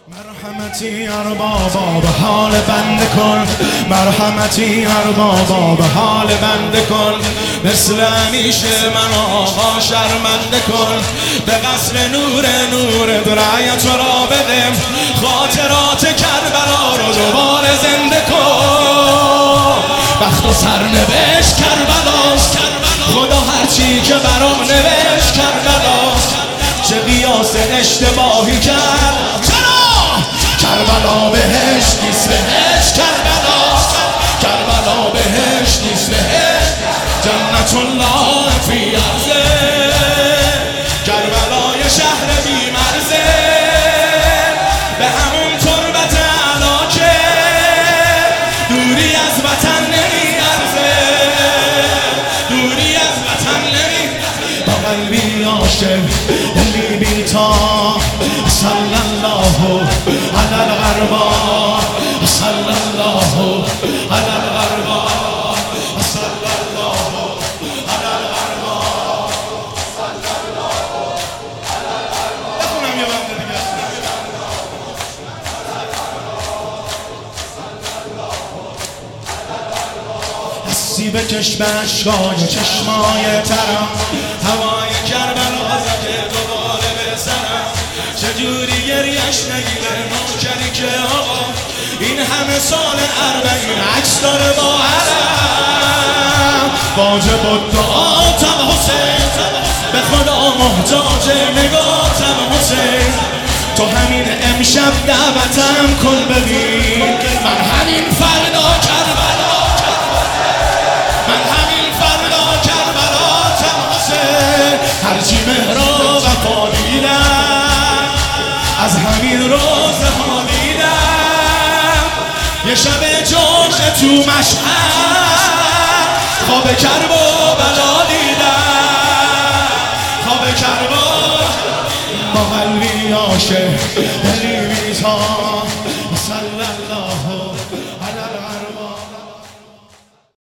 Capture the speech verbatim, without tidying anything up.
مرحمتی اربابا به حال بنده کن، مرحمتی اربابا به حال بنده کن، مثل همیشه من آقا شرمنده کن، به قصر نور نور درعی تو را بده، خاطرات کربلا رو دوباره زنده کن. بخت و سرنوشت کربلاست، خدا هرچی که برام نوشت کربلاست، چه قیاس اشتباهی کرد، کربلا بهشت نیست، بهشت کربلاست، کربلا بهشت نیست، بهشت جنت الله فی ارضه، کربلای شهر بی مرزه، به همون تربت علاکه دوری از وطن نمیارزه، دوری از وطن نمی با قلبی عاشق دلی بی‌تاب، صلی الله علی الغربا، صلی الله علی الغربا، صلی الله علی الغربا، صلی الله علی الغربا. بخونم یه بنده دیگه. دستی بکش به اشکای چشمای ترم، هوای کربلا زده دوباره به سرم، چجوری گریش نگیره نوکری که آقا این همه سال اربعین عکس داره با حرم. واجب الدعاتم حسین، به خدا محتاج نگاتم حسین، تو همین امشب دعوتم کن ببین، من همین فردا کربلا، من همین فردا کربلاتم حسین، هرچی مهرا وفا دیدم از همین روزه ها دیدم، یه شب جوش تو مشهد خواب کربلا دیدم، خواب کربلا با قلبی عاشق دلی بی‌تاب.